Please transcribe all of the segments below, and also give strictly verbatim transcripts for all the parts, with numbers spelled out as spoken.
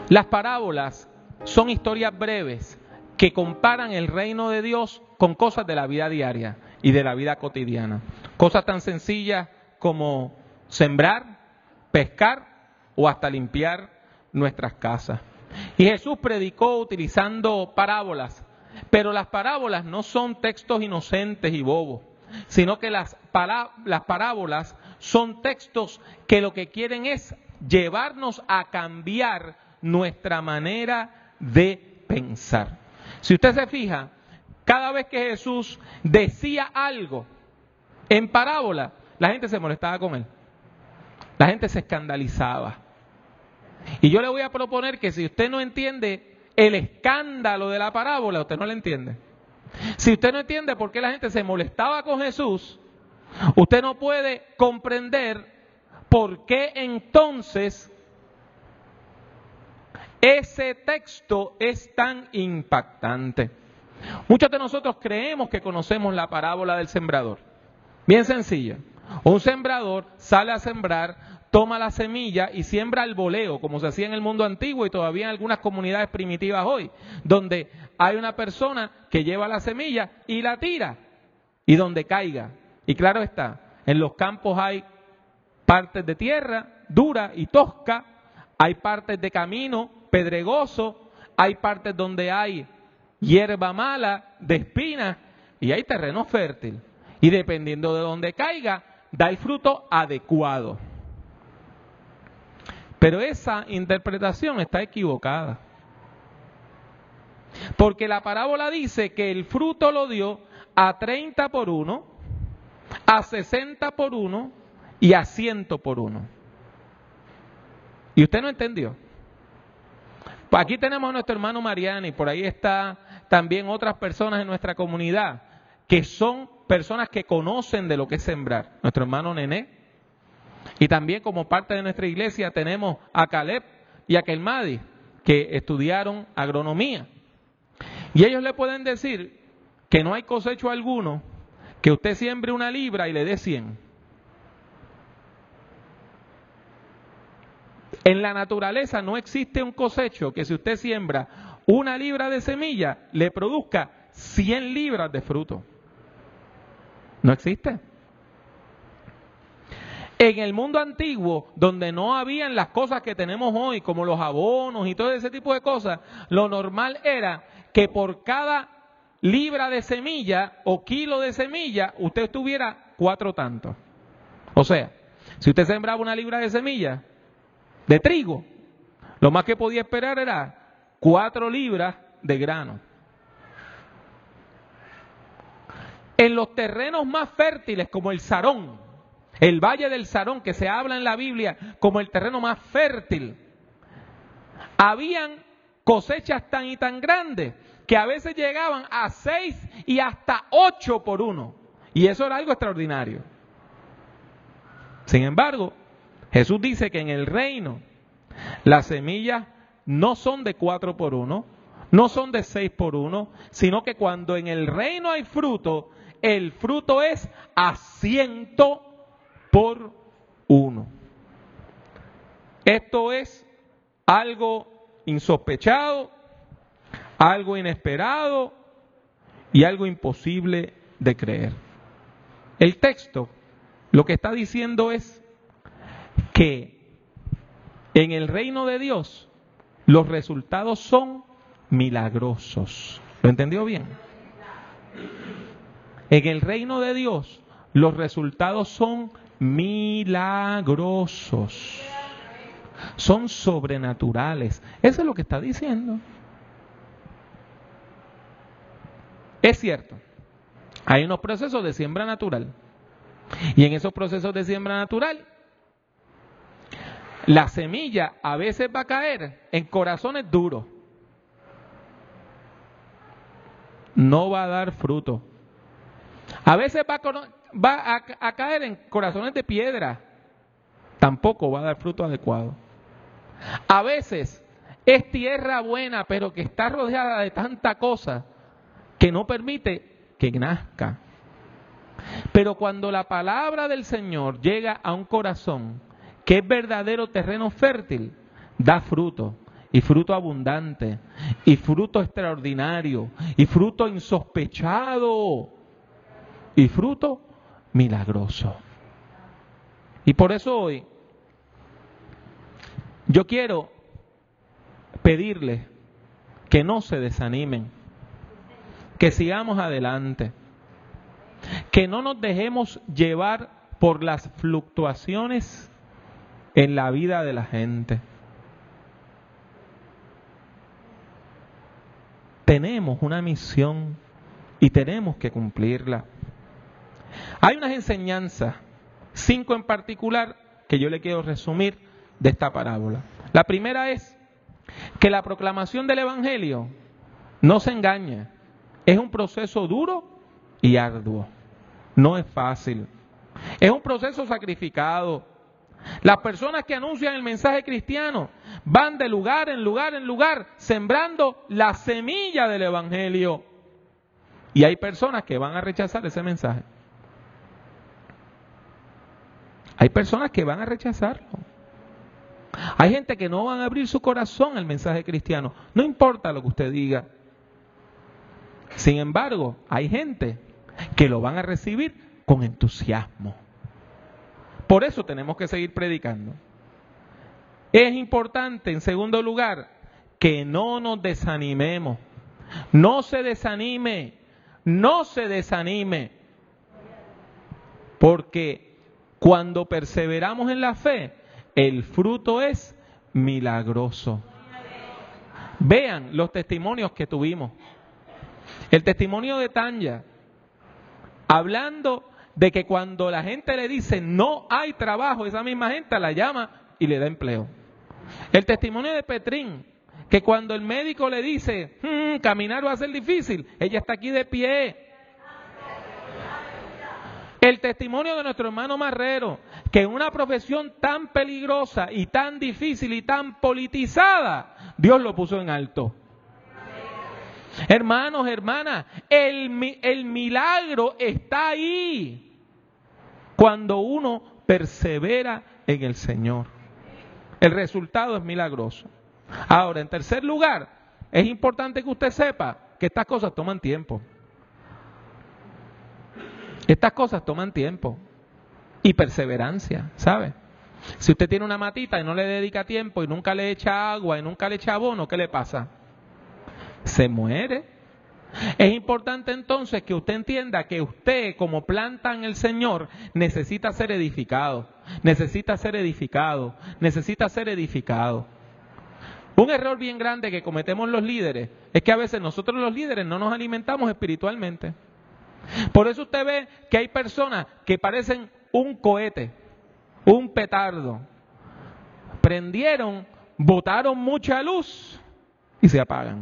Las parábolas son historias breves que comparan el reino de Dios con cosas de la vida diaria y de la vida cotidiana. Cosas tan sencillas como sembrar, pescar o hasta limpiar nuestras casas. Y Jesús predicó utilizando parábolas, pero las parábolas no son textos inocentes y bobos, sino que las, pará- las parábolas son textos que lo que quieren es llevarnos a cambiar nuestra manera de pensar. Si usted se fija, cada vez que Jesús decía algo en parábola, la gente se molestaba con él. La gente se escandalizaba. Y yo le voy a proponer que si usted no entiende el escándalo de la parábola, usted no la entiende. Si usted no entiende por qué la gente se molestaba con Jesús, usted no puede comprender por qué entonces ese texto es tan impactante. Muchos de nosotros creemos que conocemos la parábola del sembrador. Bien sencilla. Un sembrador sale a sembrar, toma la semilla y siembra al voleo, como se hacía en el mundo antiguo y todavía en algunas comunidades primitivas hoy, donde hay una persona que lleva la semilla y la tira, y donde caiga. Y claro está, en los campos hay partes de tierra dura y tosca, hay partes de camino pedregoso, hay partes donde hay hierba mala, de espinas, y hay terreno fértil. Y dependiendo de donde caiga, da el fruto adecuado. Pero esa interpretación está equivocada. Porque la parábola dice que el fruto lo dio a treinta por uno, a sesenta por uno y a cien por uno. ¿Y usted no entendió? Pues aquí tenemos a nuestro hermano Mariani, por ahí está también otras personas en nuestra comunidad que son personas que conocen de lo que es sembrar. Nuestro hermano Nené. Y también como parte de nuestra iglesia tenemos a Caleb y a Kelmadi, que estudiaron agronomía. Y ellos le pueden decir que no hay cosecho alguno, que usted siembre una libra y le dé cien. En la naturaleza no existe un cosecho que si usted siembra una libra de semilla, le produzca cien libras de fruto. No existe. En el mundo antiguo, donde no habían las cosas que tenemos hoy, como los abonos y todo ese tipo de cosas, lo normal era que por cada libra de semilla o kilo de semilla, usted tuviera cuatro tantos. O sea, si usted sembraba una libra de semilla de trigo, lo más que podía esperar era cuatro libras de grano. En los terrenos más fértiles, como el Sarón, el valle del Sarón, que se habla en la Biblia como el terreno más fértil, habían cosechas tan y tan grandes que a veces llegaban a seis y hasta ocho por uno. Y eso era algo extraordinario. Sin embargo, Jesús dice que en el reino las semillas no son de cuatro por uno, no son de seis por uno, sino que cuando en el reino hay fruto, el fruto es a ciento por uno. Esto es algo insospechado, algo inesperado y algo imposible de creer. El texto lo que está diciendo es que en el reino de Dios los resultados son milagrosos. ¿Lo entendió bien? En el reino de Dios los resultados son milagrosos. Son sobrenaturales. Eso es lo que está diciendo. Es cierto, hay unos procesos de siembra natural. Y en esos procesos de siembra natural, la semilla a veces va a caer en corazones duros. No va a dar fruto. A veces va, a, va a, a caer en corazones de piedra. Tampoco va a dar fruto adecuado. A veces es tierra buena, pero que está rodeada de tanta cosa que no permite que nazca. Pero cuando la palabra del Señor llega a un corazón que es verdadero terreno fértil, da fruto. y fruto abundante, y fruto extraordinario, y fruto insospechado, y fruto milagroso. Y por eso hoy yo quiero pedirles que no se desanimen, que sigamos adelante, que no nos dejemos llevar por las fluctuaciones en la vida de la gente. Tenemos una misión y tenemos que cumplirla. Hay unas enseñanzas, cinco en particular, que yo le quiero resumir de esta parábola. La primera es que la proclamación del Evangelio no se engaña, es un proceso duro y arduo, no es fácil, es un proceso sacrificado. Las personas que anuncian el mensaje cristiano van de lugar en lugar en lugar sembrando la semilla del Evangelio, y hay personas que van a rechazar ese mensaje. Hay personas que van a rechazarlo. Hay gente que no van a abrir su corazón al mensaje cristiano. No importa lo que usted diga. Sin embargo, hay gente que lo van a recibir con entusiasmo. Por eso tenemos que seguir predicando. Es importante, en segundo lugar, que no nos desanimemos. No se desanime. No se desanime. Porque cuando perseveramos en la fe, el fruto es milagroso. Vean los testimonios que tuvimos. El testimonio de Tanya, hablando de que cuando la gente le dice no hay trabajo, esa misma gente la llama y le da empleo. El testimonio de Petrín, que cuando el médico le dice mmm, caminar va a ser difícil, ella está aquí de pie. El testimonio de nuestro hermano Marrero, que en una profesión tan peligrosa y tan difícil y tan politizada, Dios lo puso en alto. Hermanos, hermanas, el, el milagro está ahí cuando uno persevera en el Señor. El resultado es milagroso. Ahora, en tercer lugar, es importante que usted sepa que estas cosas toman tiempo. Estas cosas toman tiempo y perseverancia, ¿sabe? Si usted tiene una matita y no le dedica tiempo y nunca le echa agua y nunca le echa abono, ¿qué le pasa? Se muere. Es importante entonces que usted entienda que usted, como planta en el Señor, necesita ser edificado, necesita ser edificado, necesita ser edificado. Un error bien grande que cometemos los líderes es que a veces nosotros los líderes no nos alimentamos espiritualmente. Por eso usted ve que hay personas que parecen un cohete, un petardo. Prendieron, botaron mucha luz y se apagan.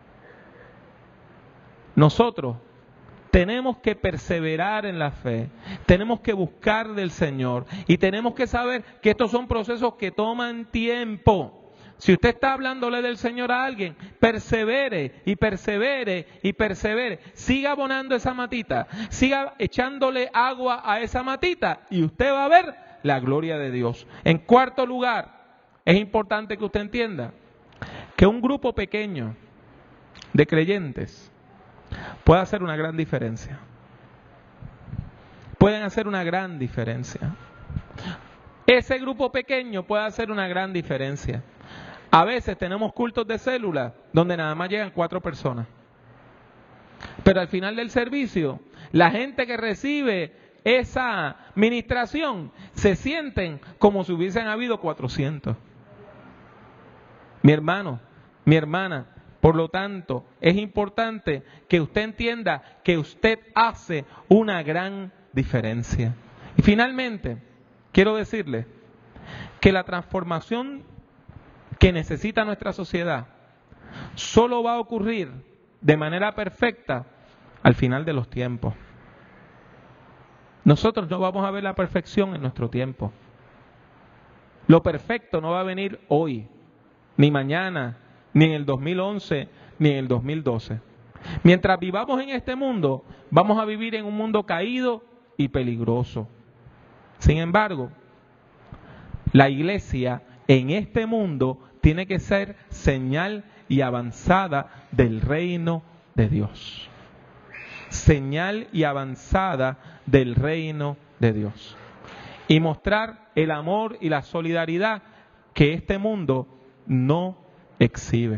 Nosotros tenemos que perseverar en la fe, tenemos que buscar del Señor y tenemos que saber que estos son procesos que toman tiempo. Si usted está hablándole del Señor a alguien, persevere y persevere y persevere. Siga abonando esa matita, siga echándole agua a esa matita y usted va a ver la gloria de Dios. En cuarto lugar, es importante que usted entienda que un grupo pequeño de creyentes puede hacer una gran diferencia. Pueden hacer una gran diferencia. Ese grupo pequeño puede hacer una gran diferencia. A veces tenemos cultos de células donde nada más llegan cuatro personas. Pero al final del servicio, la gente que recibe esa ministración se sienten como si hubiesen habido cuatrocientos. Mi hermano, mi hermana, por lo tanto, es importante que usted entienda que usted hace una gran diferencia. Y finalmente, quiero decirle que la transformación que necesita nuestra sociedad solo va a ocurrir de manera perfecta al final de los tiempos. Nosotros no vamos a ver la perfección en nuestro tiempo. Lo perfecto no va a venir hoy, ni mañana, ni en el dos mil once, ni en el dos mil doce. Mientras vivamos en este mundo, vamos a vivir en un mundo caído y peligroso. Sin embargo, la iglesia en este mundo tiene que ser señal y avanzada del reino de Dios. Señal y avanzada del reino de Dios. Y mostrar el amor y la solidaridad que este mundo no exhibe.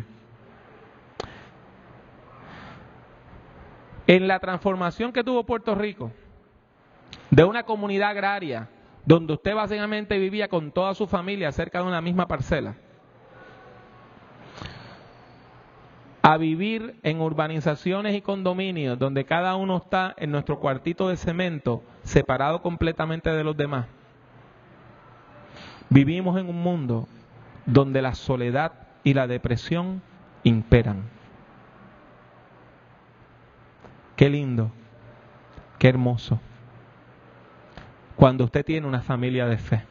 En la transformación que tuvo Puerto Rico, de una comunidad agraria, donde usted básicamente vivía con toda su familia cerca de una misma parcela, a vivir en urbanizaciones y condominios donde cada uno está en nuestro cuartito de cemento, separado completamente de los demás. Vivimos en un mundo donde la soledad y la depresión imperan. Qué lindo, qué hermoso, cuando usted tiene una familia de fe.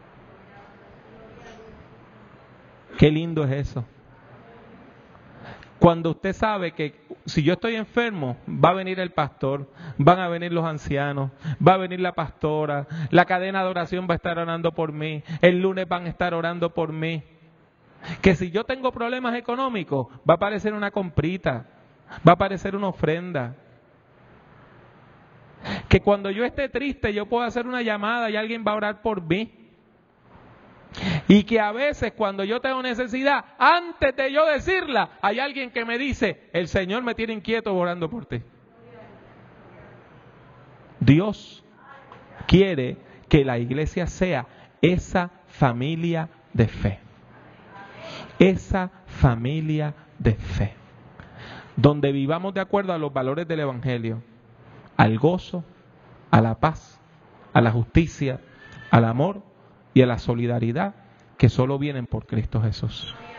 Qué lindo es eso. Cuando usted sabe que si yo estoy enfermo, va a venir el pastor, van a venir los ancianos, va a venir la pastora, la cadena de oración va a estar orando por mí, el lunes van a estar orando por mí. Que si yo tengo problemas económicos, va a aparecer una comprita, va a aparecer una ofrenda. Que cuando yo esté triste, yo puedo hacer una llamada y alguien va a orar por mí. Y que a veces cuando yo tengo necesidad, antes de yo decirla, hay alguien que me dice, el Señor me tiene inquieto orando por ti. Dios quiere que la iglesia sea esa familia de fe. Esa familia de fe. Donde vivamos de acuerdo a los valores del Evangelio. Al gozo, a la paz, a la justicia, al amor y a la solidaridad que solo vienen por Cristo Jesús.